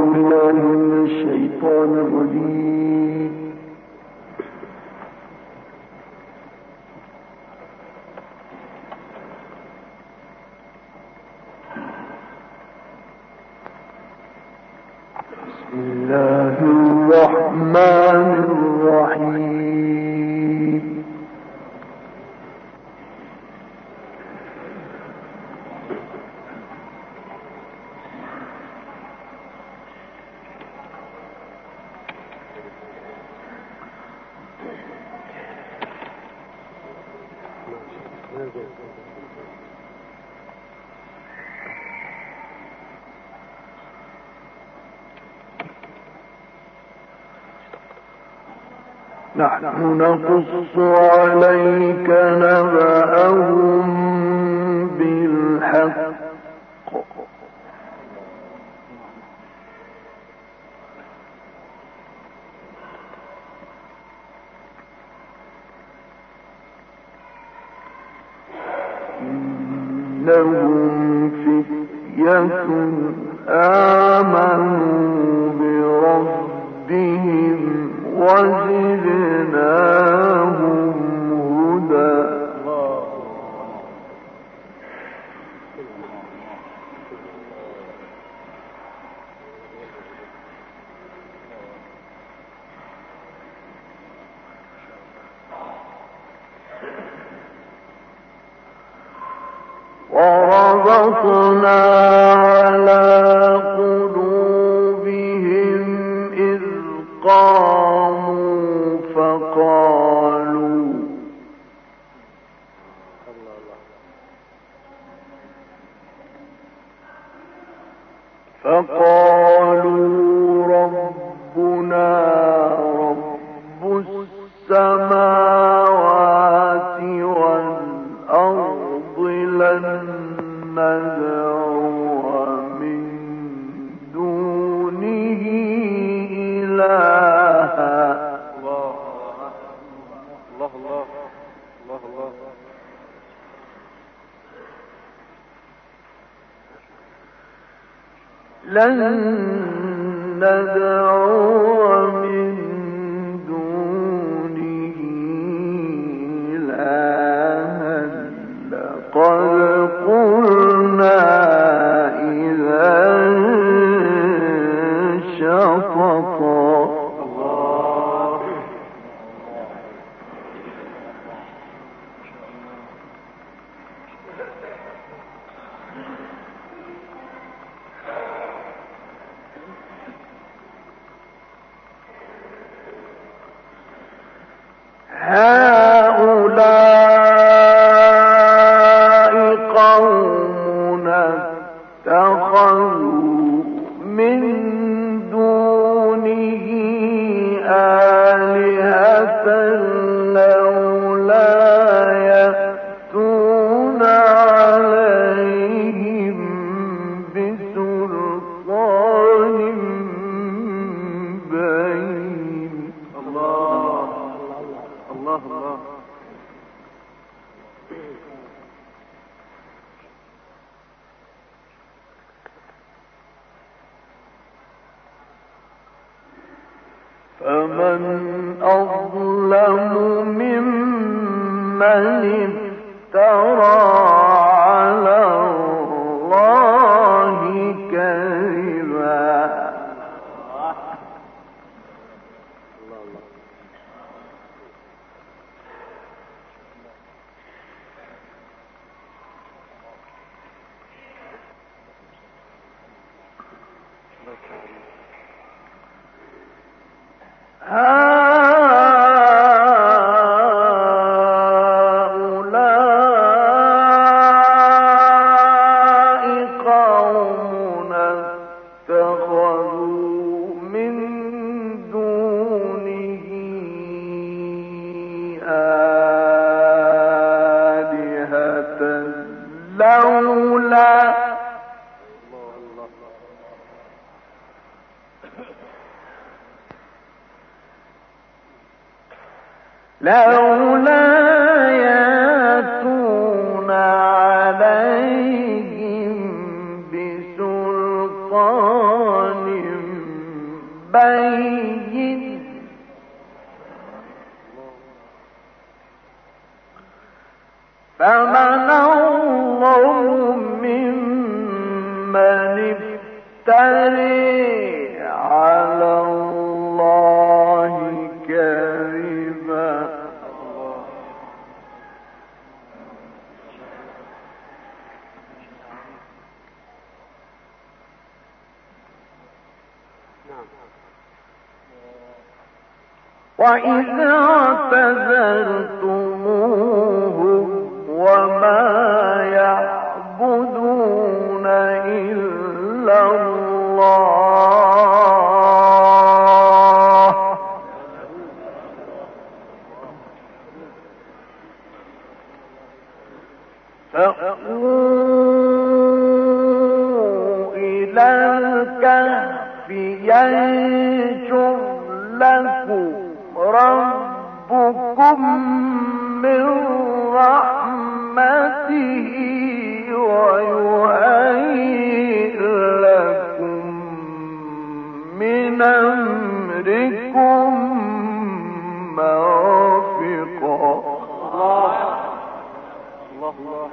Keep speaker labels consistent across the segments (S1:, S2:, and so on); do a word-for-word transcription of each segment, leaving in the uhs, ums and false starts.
S1: بالله من الشيطان الرجيم. بسم الله الرحمن الرحيم. نحن نقص عليك نبأهم بالحق إنهم فتية آمنوا بربهم وزدناهم هدى. وربطنا على قلوبهم إذ قاموا فقالوا فقالوا ربنا رب السماوات والأرض لن ندعو من دونه إلها.
S2: الله الله الله الله الله.
S1: لن ندعو من دونه إلها لقد قلنا إذا شططا. هؤلاء قومنا اتخذوا من دونه آلهة لولا يأتون عليهم بسلطان بين.
S2: الله الله الله.
S1: فمن أظلم ممن افترى على الله كذبا. هؤلاء قومنا اتخذوا من دونه آلهة لولا لولا يأتون عليهم بسلطان بين فمن أظلم ممن افتري على الله كذبا وإذا اعتزلتموهم وما يعبدون إلا الله فأووا إلى الكهف ينشر لكم ربكم من رحمته ويهيئ لكم من أمركم مرفقا.
S2: الله الله الله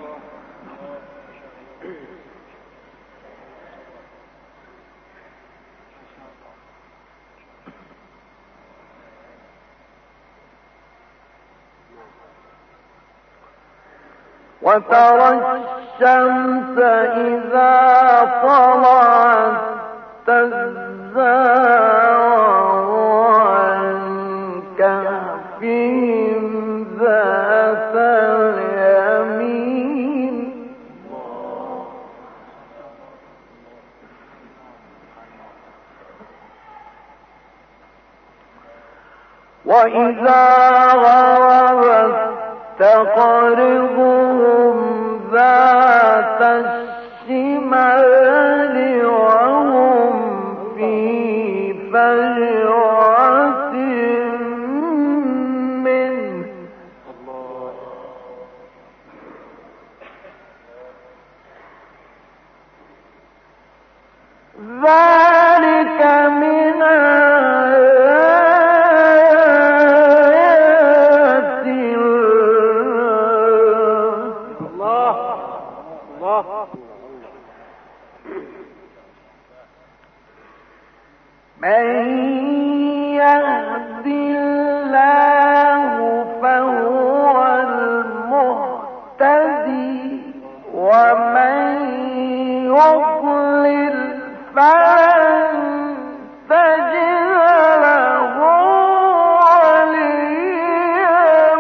S1: وترى الشمس إذا طلعت تزاور عن كهفهم ذات اليمين وإذا غربت تقرضهم ذات الشمال وهم في فجوة منه ذلك من من يهد الله فهو المهتدي ومن يضلل فلن تجد له وليا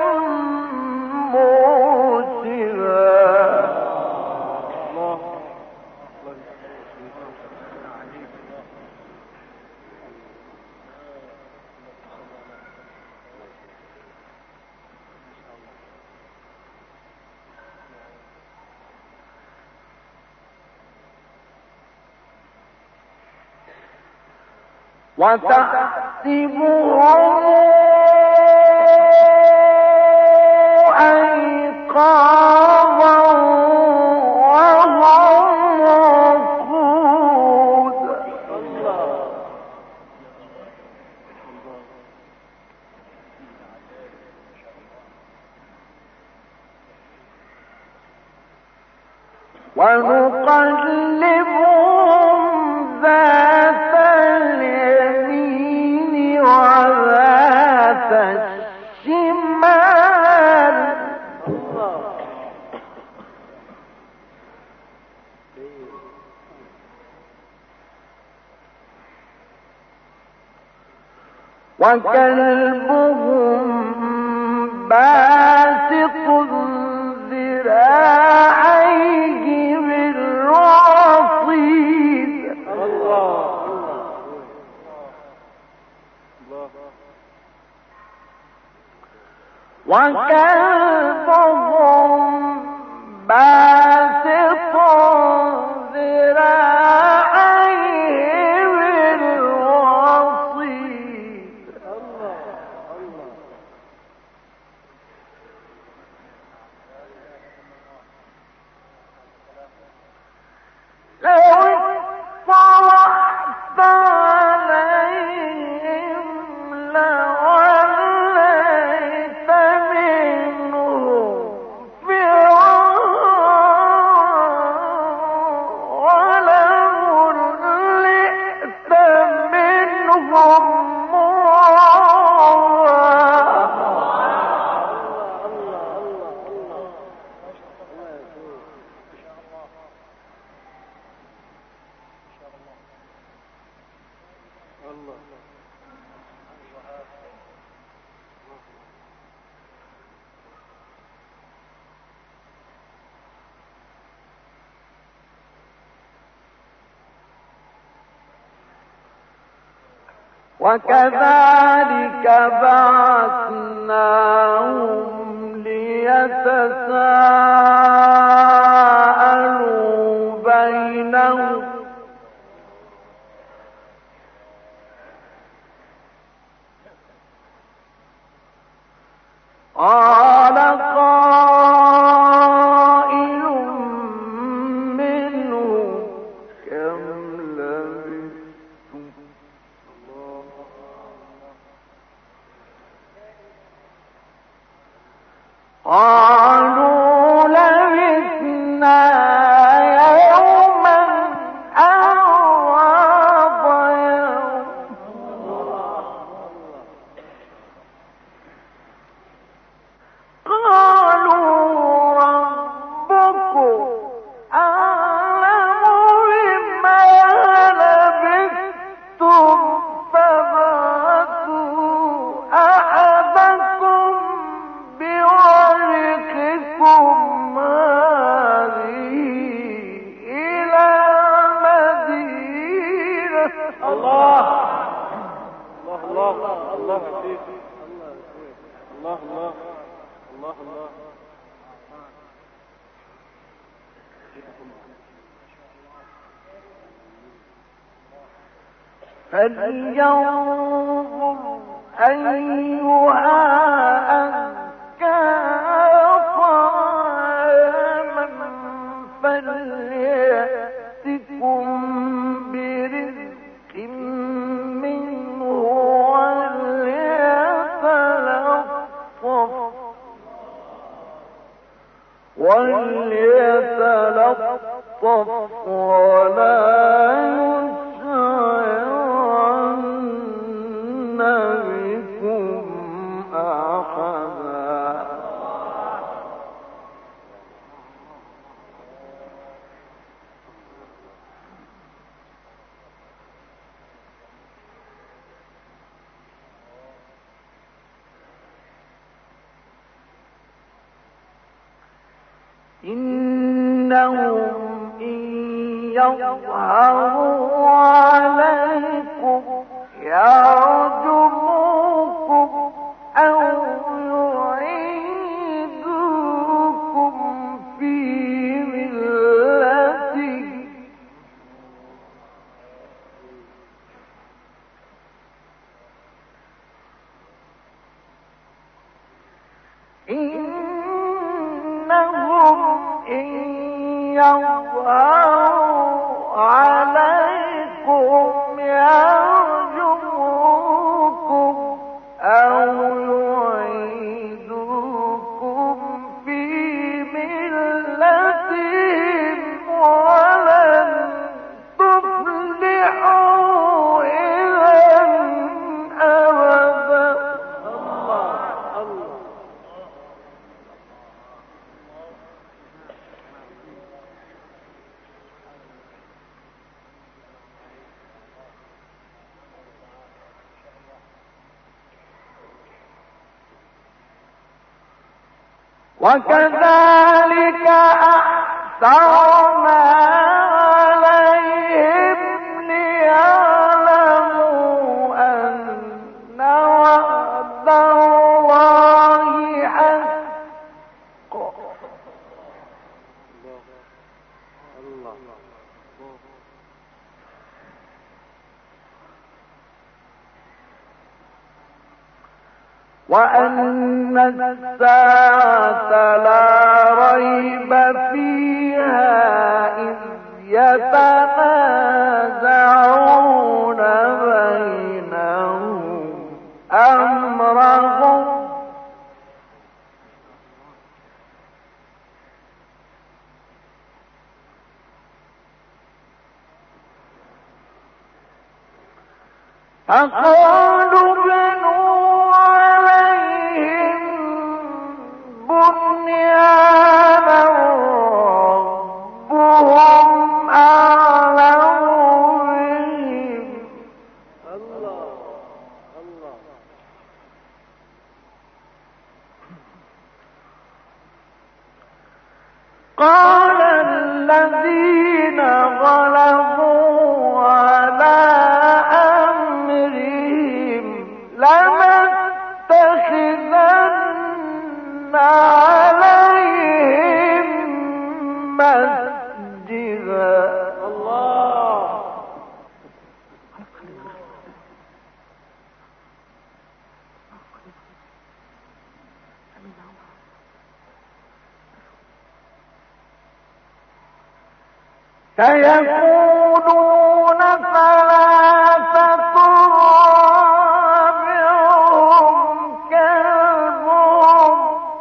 S1: مرشدا. وتحسبهم أيقاظا وهم رقود ونقلبهم ذات اليمين وذات الشمال وكلبهم باسط ذراعيه بالوصيد وكلبهم باسط ذراعيه بالوصيد لو اطلعت عليهم وكذلك بعثناهم ليتساءلوا بينهم قال قائل منهم كم لبثتم قالوا لبثنا يوما أو بعض يوم قالوا ربكم أعلم بما لبثتم فابعثوا أحدكم بورقكم هذه إلى المدينة.
S2: الله الله الله الله فيك. الله الله الله الله
S1: فلينظر أيها أزكى طعاما فليأتكم برزق منه وليتلطف وليتلطف ولا يشعرن بكم أحدا. إنهم إن يظهروا عليكم يرجموكم أو يعيدوكم في ملتهم إنهم إن يظهروا عليكم يرجموكم أو يعيدوكم في ملتهم ولن تفلحوا إذا أبدا. وكذلك أحصرنا عليهم ليعلموا أن وعد الله حق وأن الساعة لا ريب فيها إذ يتنازعون بينهم أمرهم فقالوا بنوا عليهم بنيانا ربهم أعلم بهم سيقولون ثلاثة رابعهم كلبهم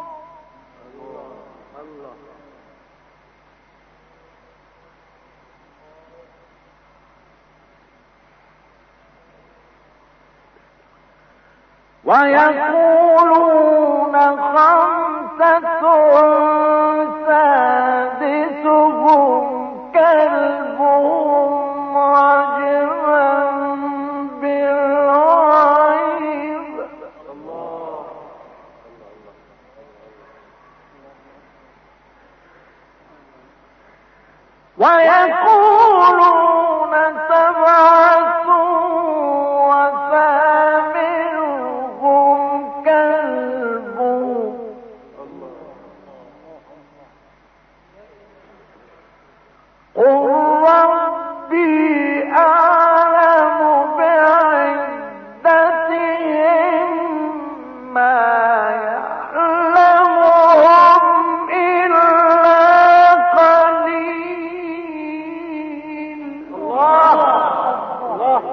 S1: ويقولون خمسة سادسهم كلبهم رجما بالغيب ويقولون سبعة وثامنهم كلبهم قل ربي أعلم بعدتهم ما يعلمهم إلا قليل.
S2: الله الله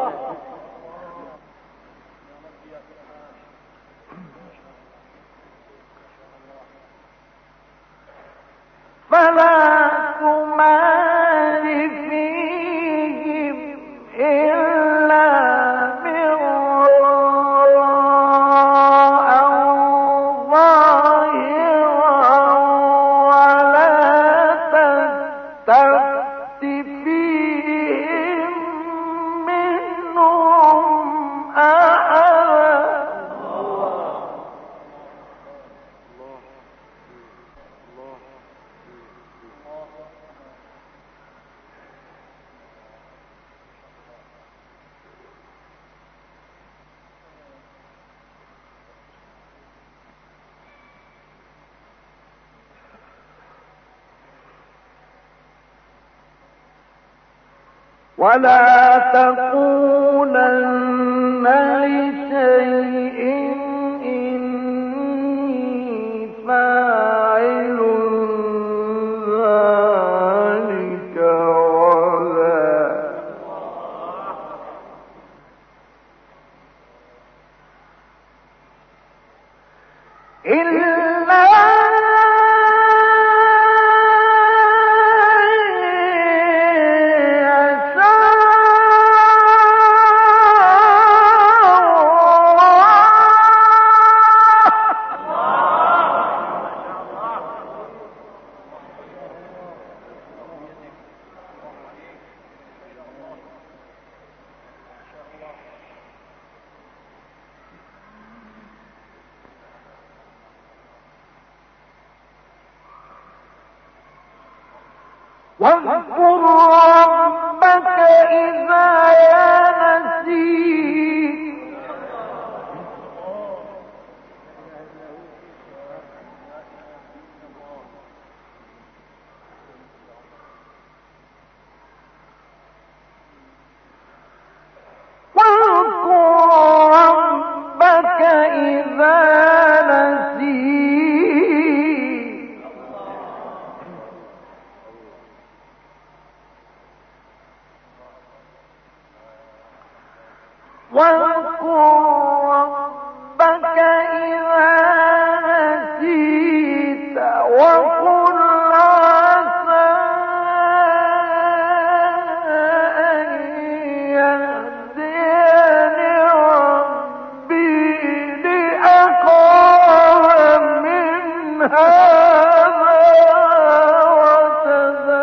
S1: فلا تمار فيهم إلا مراء ظاهرا ولا تستفت فيهم منهم أحدا. ولا تقولن لشيء إني فاعل ذلك ولا إلا واذكر ربك إذا نسيت واذكر ربك إذا نسيت واذكر ربك إذا نسيت وقل عسى أن يهديني ربي لأقرب من هذا رشدا.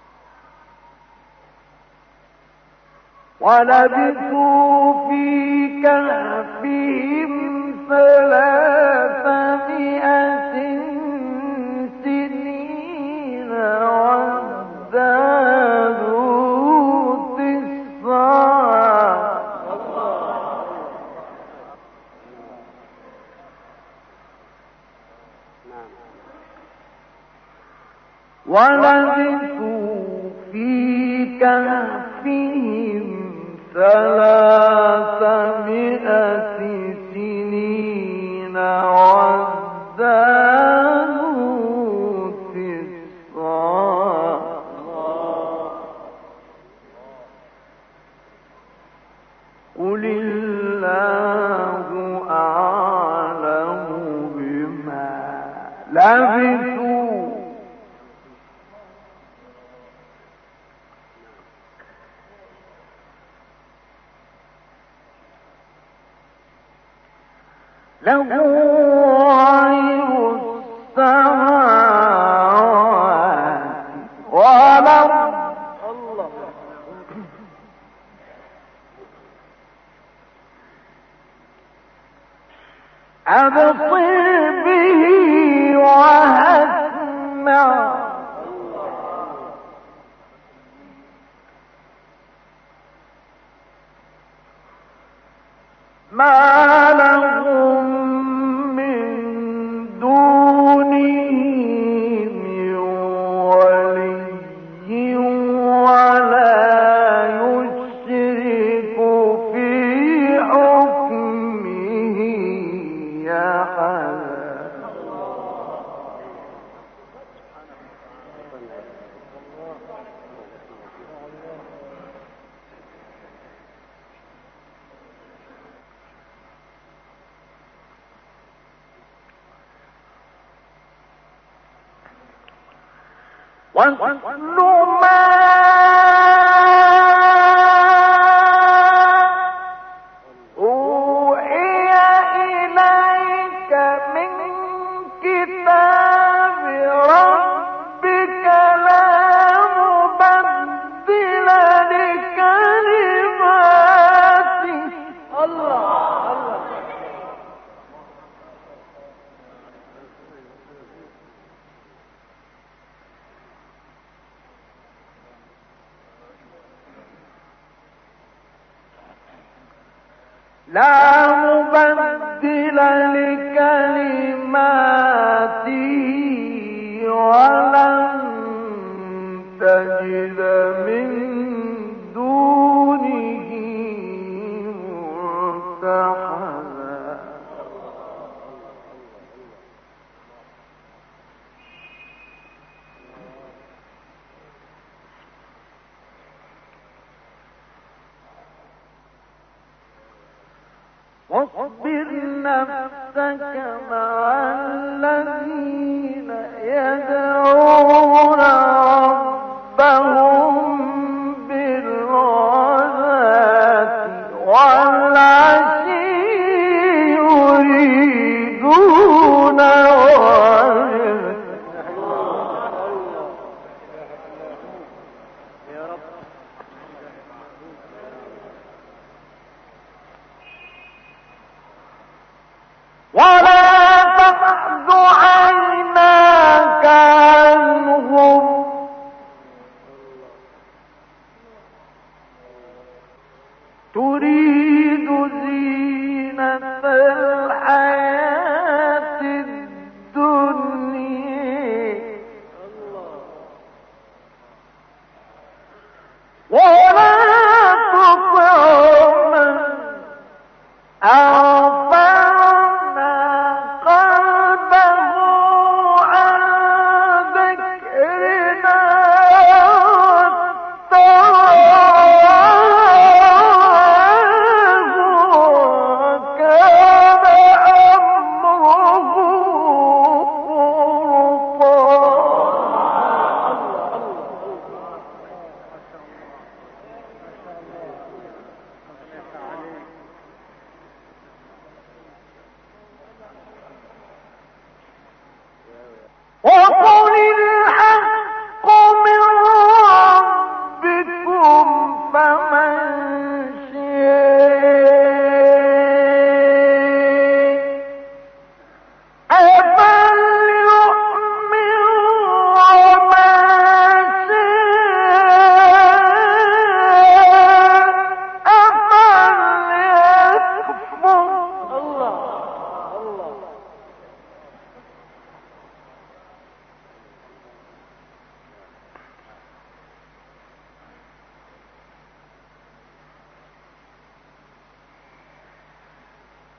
S1: ولبثوا في ولبثوا في كهفهم ثلاثمائة سنين وازدادوا تسعا قل الله أعلم بما لبثوا له غير السماوات والأرض أبصر به وأسمع ما لهم من دونه من ولي ولا يشرك في حكمه أحدا واتل ما أوحي إليك من كتاب ربك لا مبدل لكلماته الله الله لا مبدل لكلماته ولن تجد من دونه ملتحدا واصبر نفسك مع الذين يدعون ربهم بالغداة والعشي يريدون وجهه ولا تعد عيناك عنهم تريد زينة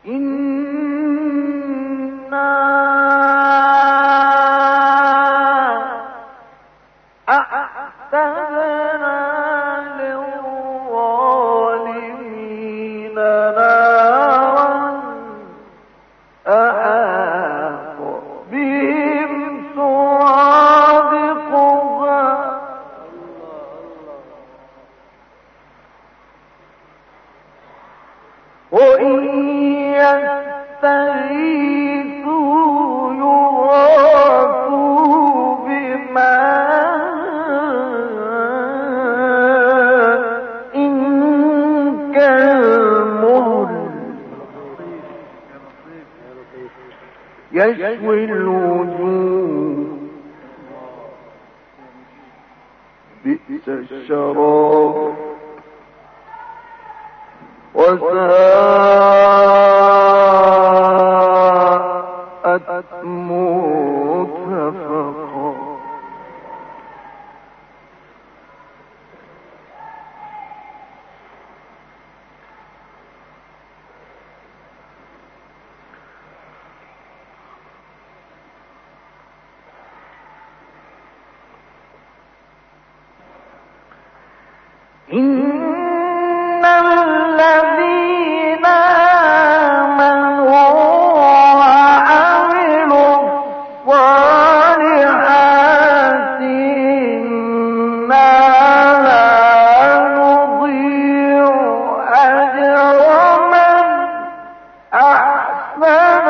S1: يشوي الوجوه بئس الشراب وساءت مرتفقا. إن الذين آمنوا وعملوا الصالحات إنا لا نضيع أجر من أحسن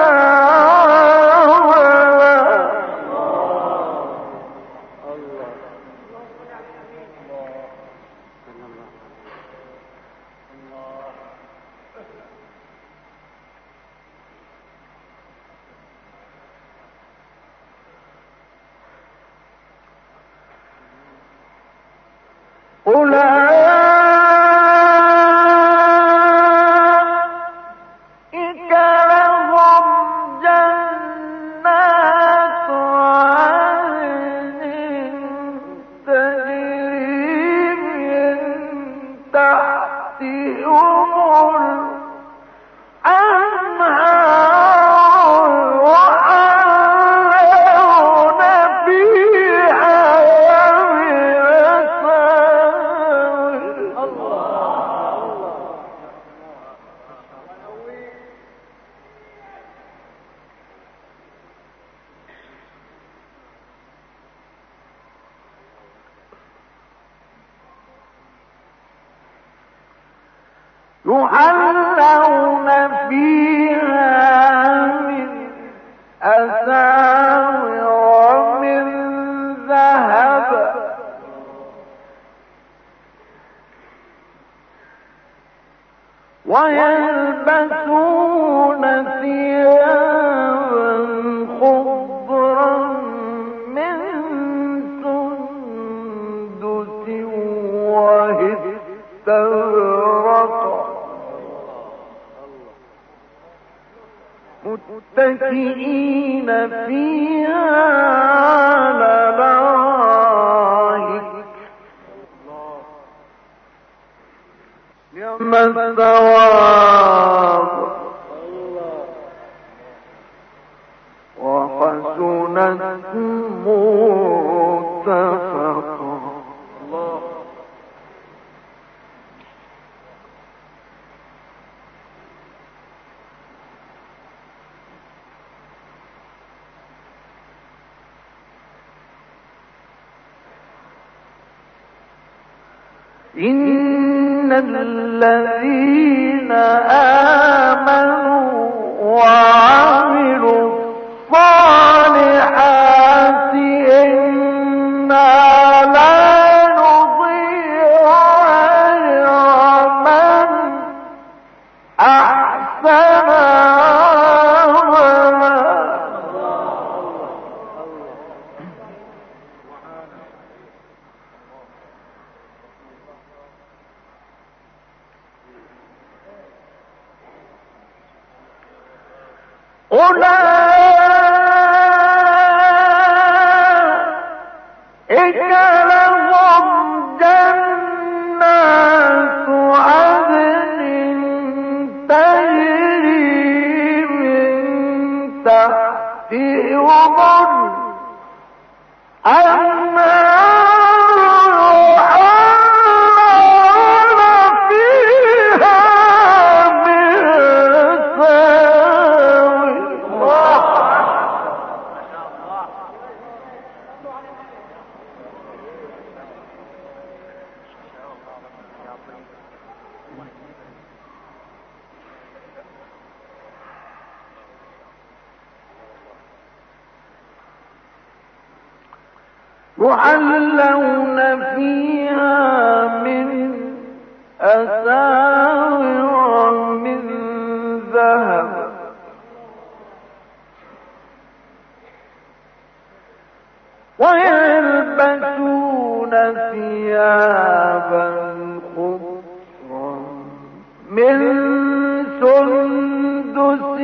S1: أولئك لهم جنات عدن تجري من تحتهم الأنهار يحلون فيها يحلون فيها من أساور من ذهب ويلبسون ثيابا خضرا من سندس واستبرق متكئين فيها على الأرائك نعم الثواب وحسنت مرتفقا. إن الذين آمنوا وعملوا الصالحات إنا لا نضيع أجر من أحسن أولئك لهم جنات عدن تجري تحتهم الأنهار يحلون فيها من أساور من ذهب ويلبسون ثيابا خضرا من سندس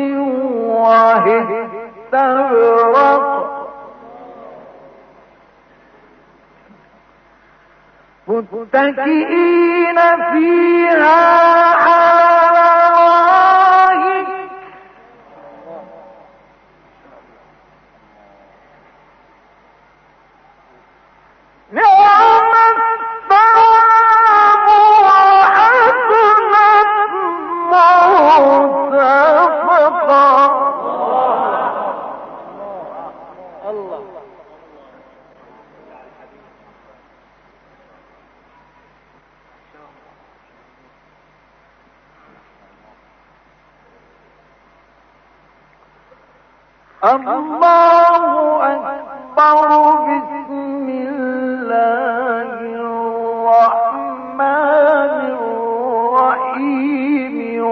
S1: واستبرق متكئين فيها على الأرائك نعم الثواب وحسنت مرتفقا.
S2: الله
S1: الله أكبر. بسم الله الرحمن الرحيم.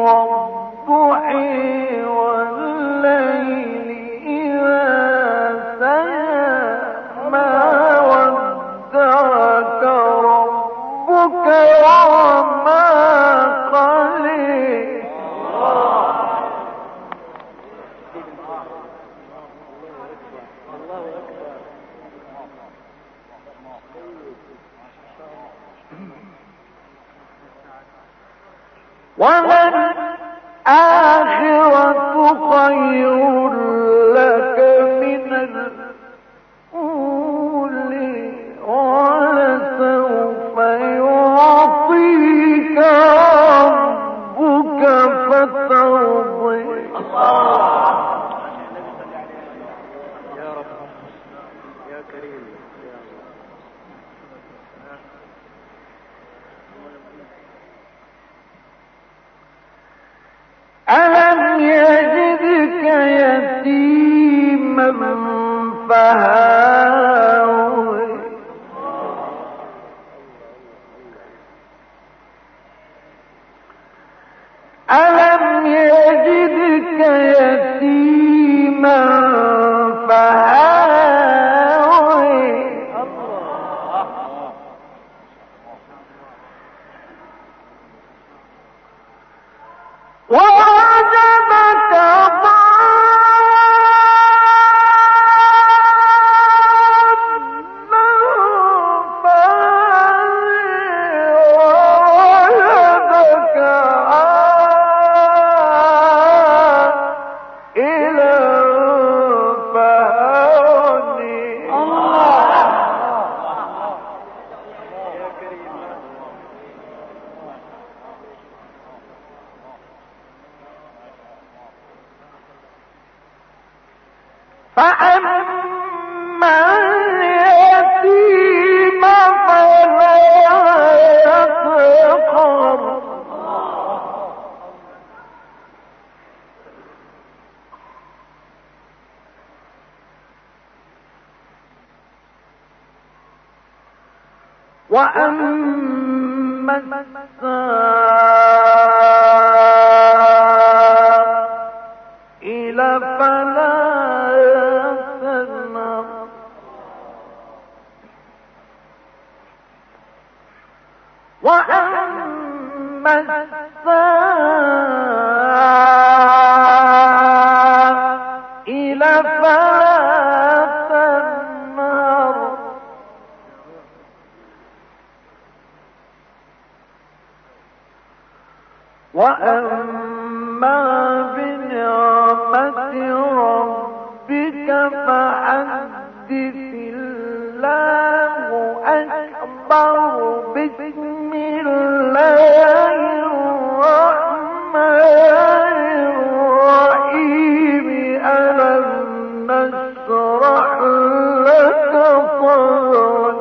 S1: والضحى والليل إذا سجى ما ودعك ربك وما قلى. وللآخرة خير لك من الأولى ولسوف يعطيك ربك فترضى.
S2: يا رب يا كريم يا
S1: ألم يجدك يتيما فهاوى ألم يجدك يتيما فهاوى ووجدك ضالا فوجدك عائلا فأغنى.
S2: يا كريم
S1: فأما اليتيم فلا يقهر وأما السائل فلا تنهر وأما السائل فلا تنهر وأما بنعمة ربك فحدث الله أكبر بسم الله الرحمن الرحيم ألم نشرح لك صدرك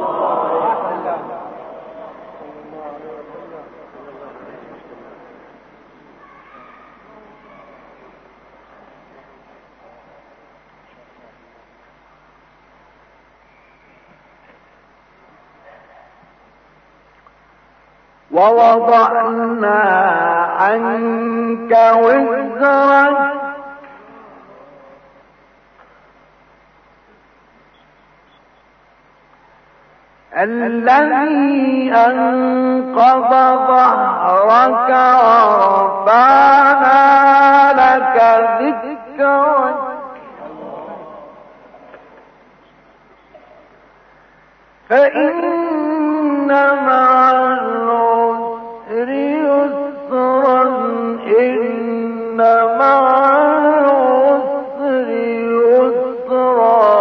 S1: ووضعنا عنك وزرك الذي أنقض ظهرك ورفعنا لك ذكرك فإن مع العسر يسرا إن مع العسر يسرا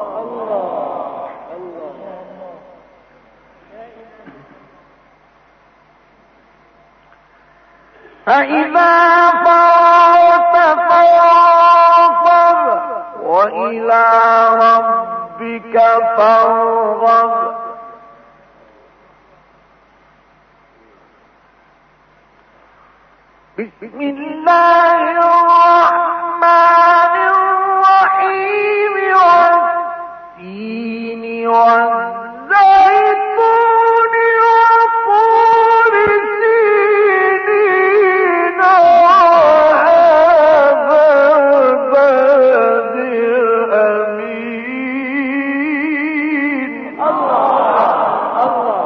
S1: فإذا فرغت فانصب وإلى ربك فارغب بسم الله الرحمن الرحيم والتين والزيتون وطور سينين وهذا البلد الأمين الله الله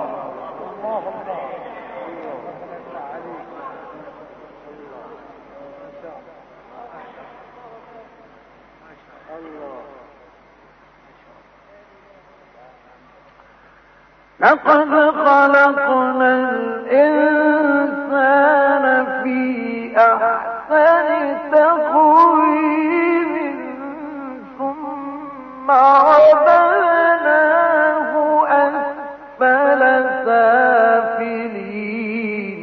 S1: لقد خلقنا الإنسان في أحسن تقويم ثم رددناه أسفل سافلين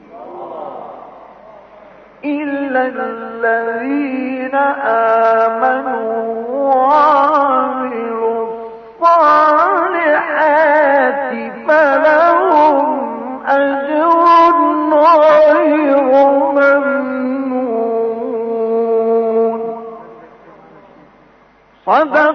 S1: إلا الذين آمنوا وعملوا الصالحات فلهم أجر غير ممنون صدق